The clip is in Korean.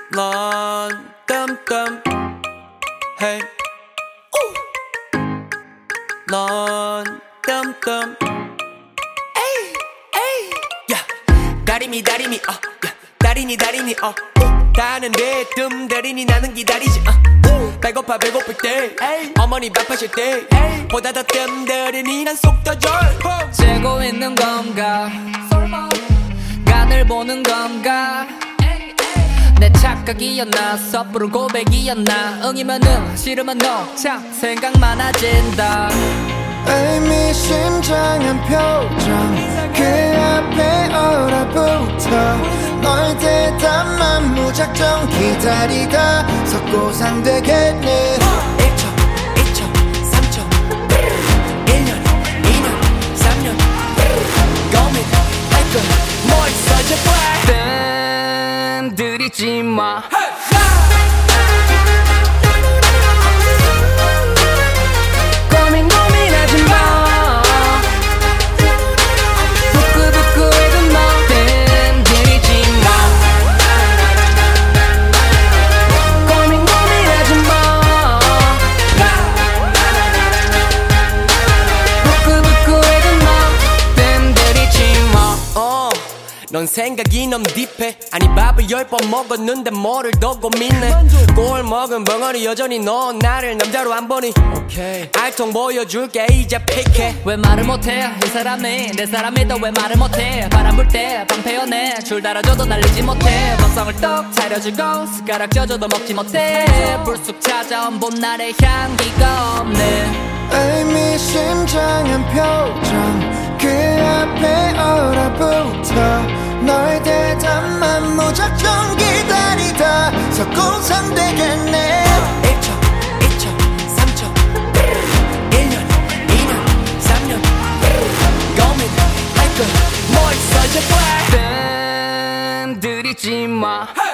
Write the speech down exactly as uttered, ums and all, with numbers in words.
넌 뜸뜸 Hey 넌 뜸뜸 에이 에이 야 다리미 다리미 어 야 다리니 다리니 어 다는데 뜸 다리니 나는 기다리지 어 배고파 배고플 때 에이. 어머니 밥하실 때 에이. 보다 더 뜸 다리니 난 속 더 절 재고 있는 건가 간을 보는 건가 내 착각이었나 섣부른 고백이었나 응이면 응 싫으면 no 참 생각 많아진다 의미심장한 표정 그 앞에 얼어붙어 너의 대답만 무작정 기다리다 석고상 되겠네 일 초 이 초 삼 초 일 년 이 년 삼 년 고민할 건 뭐 있어 제발 뜸 들이지 마 고민 고민하지 마 부끄부끄해도 너 뜸 들이지 마 고민 고민하지 마 부끄부끄해도 너 뜸 들이지 마 어, 넌 생각이 너무 딥해 아니 밥을 열 번 먹었는데 뭐를 더 고민해 꼴 먹은 벙어리 여전히 넌 나를 남자로 안 보니 오케이 알통 보여줄게 이제 픽해 왜 말을 못해 이 사람이 내 사람이다 왜 말을 못해 바람 불 때 방패연해 줄 달아줘도 날리지 못해 밥상을 떡 차려주고 숟가락 쪄줘도 먹지 못해 불쑥 찾아온 봄날의 향기가 없네 의미심장한 표정 그 앞에 얼어붙어 너의 대답만 무작정 기다리다 석고상 되겠네 일 초 이 초 삼 초 일 년 이 년 삼 년 고민할 건 뭐 있어 제발 뜸 들이지 마